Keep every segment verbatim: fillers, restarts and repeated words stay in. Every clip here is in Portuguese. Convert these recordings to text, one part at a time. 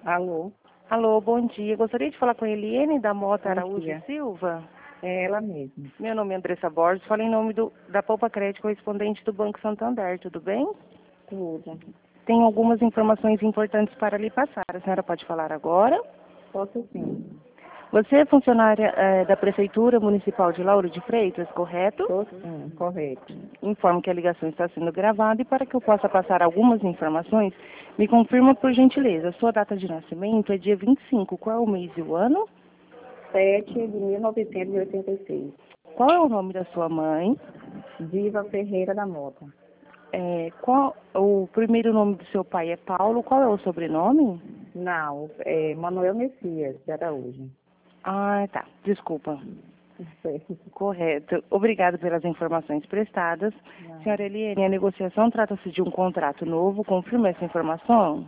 Alô? Alô, bom dia. Gostaria de falar com a Eliene da Mota Bom Araújo dia. Silva. É ela mesma. Meu nome é Andressa Borges, falo em nome do, da Poupa Crédito, correspondente do Banco Santander, tudo bem? Tudo. Tenho algumas informações importantes para lhe passar. A senhora pode falar agora? Posso sim. Você é funcionária eh, da Prefeitura Municipal de Lauro de Freitas, correto? Tô sim, correto. Informo que a ligação está sendo gravada e para que eu possa passar algumas informações, me confirma por gentileza. Sua data de nascimento é dia vinte e cinco. Qual é o mês e o ano? sete de mil novecentos e oitenta e seis. Qual é o nome da sua mãe? Diva Ferreira da Mota. É, qual, o primeiro nome do seu pai é Paulo. Qual é o sobrenome? Não, é Manuel Messias de Araújo. Ah, tá. Desculpa. Certo. Correto. Obrigada pelas informações prestadas. Não. Senhora Eliane, a negociação trata-se de um contrato novo. Confirma essa informação?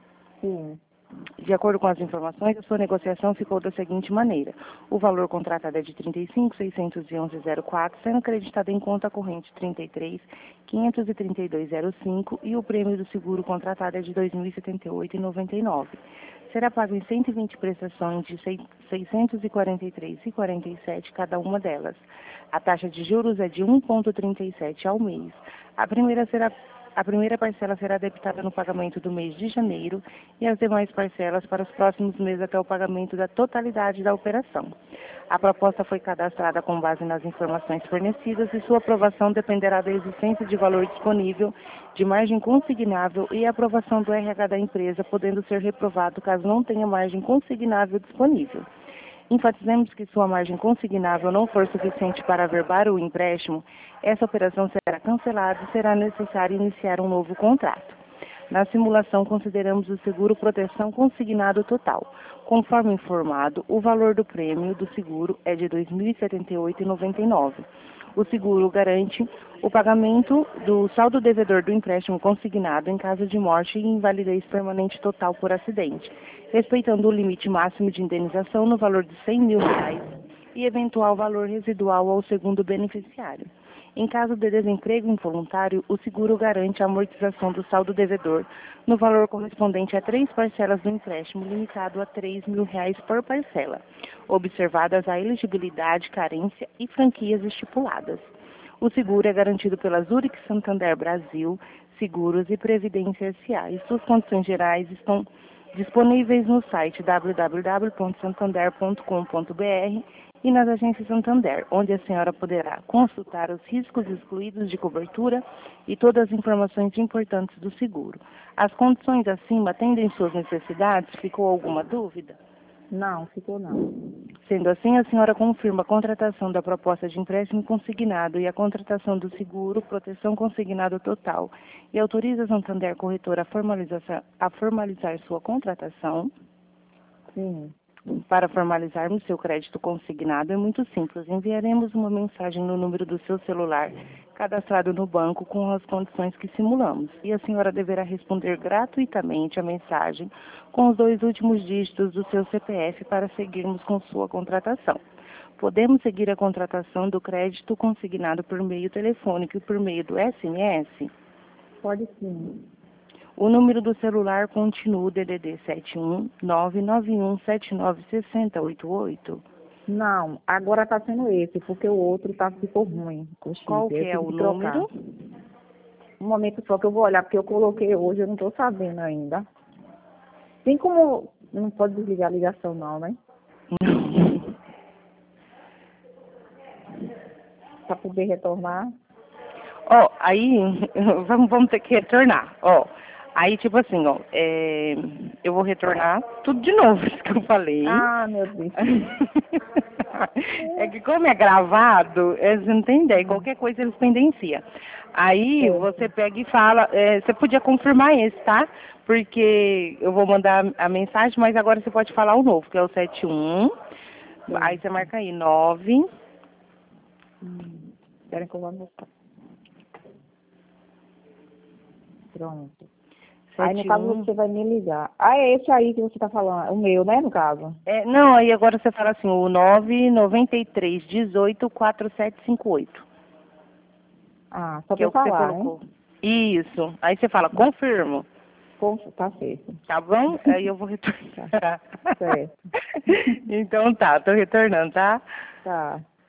Sim, De acordo com as informações, a sua negociação ficou da seguinte maneira. O valor contratado é de trinta e cinco mil seiscentos e onze vírgula zero quatro, sendo acreditado em conta corrente trinta e três mil quinhentos e trinta e dois vírgula zero cinco e o prêmio do seguro contratado é de dois mil e setenta e oito vírgula noventa e nove. Será pago em cento e vinte prestações de seiscentos e quarenta e três vírgula quarenta e sete cada uma delas. A taxa de juros é de um vírgula trinta e sete ao mês. A primeira será A primeira parcela será debitada no pagamento do mês de janeiro e as demais parcelas para os próximos meses até o pagamento da totalidade da operação. A proposta foi cadastrada com base nas informações fornecidas e sua aprovação dependerá da existência de valor disponível, de margem consignável e aprovação do R H da empresa, podendo ser reprovado caso não tenha margem consignável disponível. Enfatizamos que sua margem consignável não for suficiente para averbar o empréstimo, essa operação será cancelada e será necessário iniciar um novo contrato. Na simulação, consideramos o seguro proteção consignado total. Conforme informado, o valor do prêmio do seguro é de dois mil e setenta e oito vírgula noventa e nove. O seguro garante o pagamento do saldo devedor do empréstimo consignado em caso de morte e invalidez permanente total por acidente, respeitando o limite máximo de indenização no valor de cem mil reais e eventual valor residual ao segundo beneficiário. Em caso de desemprego involuntário, o seguro garante a amortização do saldo devedor no valor correspondente a três parcelas do empréstimo, limitado a três mil reais por parcela, observadas a elegibilidade, carência e franquias estipuladas. O seguro é garantido pela Zurich Santander Brasil, Seguros e Previdência S A e suas condições gerais estão disponíveis no site w w w ponto santander ponto com ponto b r e nas agências Santander, onde a senhora poderá consultar os riscos excluídos de cobertura e todas as informações importantes do seguro. As condições acima atendem suas necessidades? Ficou alguma dúvida? não, ficou não. Sendo assim, a senhora confirma a contratação da proposta de empréstimo consignado e a contratação do seguro, proteção consignado total, e autoriza a Santander Corretora a formalizar, a formalizar sua contratação. Sim, Para formalizarmos seu crédito consignado é muito simples. Enviaremos uma mensagem no número do seu celular cadastrado no banco com as condições que simulamos. E a senhora deverá responder gratuitamente a mensagem com os dois últimos dígitos do seu C P F para seguirmos com sua contratação. Podemos seguir a contratação do crédito consignado por meio telefônico e por meio do S M S? pode sim. O número do celular continua o D D D sete um nove nove um sete nove seis zero oito oito. Não, agora tá sendo esse, porque o outro tá, ficou ruim. O chip, Qual eu que é tive o que trocar. número? Um momento só que eu vou olhar, porque eu coloquei hoje, eu não tô sabendo ainda. Tem como... Não pode desligar a ligação não, né? Para poder retornar. Ó, aí, vamos, vamos ter que retornar, ó. Aí, tipo assim, ó, é, eu vou retornar tudo de novo, isso que eu falei. Ah, meu Deus. É que como é gravado, eles não têm ideia, qualquer coisa eles pendenciam. Aí, Certo. você pega e fala, é, você podia confirmar esse, tá? Porque eu vou mandar a mensagem, mas agora você pode falar o novo, que é o sete um. Aí você marca aí, nove. Hum, espera que eu vou anotar. Pronto. Aí, no caso, você vai me ligar. Ah, é esse aí que você tá falando. O meu, né, no caso? É, não, aí agora você fala assim, o nove nove três um oito quatro sete cinco oito. Ah, só Que é pra o que você falar, né? colocou. Isso. Aí você fala, confirmo. Poxa, tá certo. Tá bom? Aí eu vou retornar. Certo. Então tá, tô retornando, tá? Tá.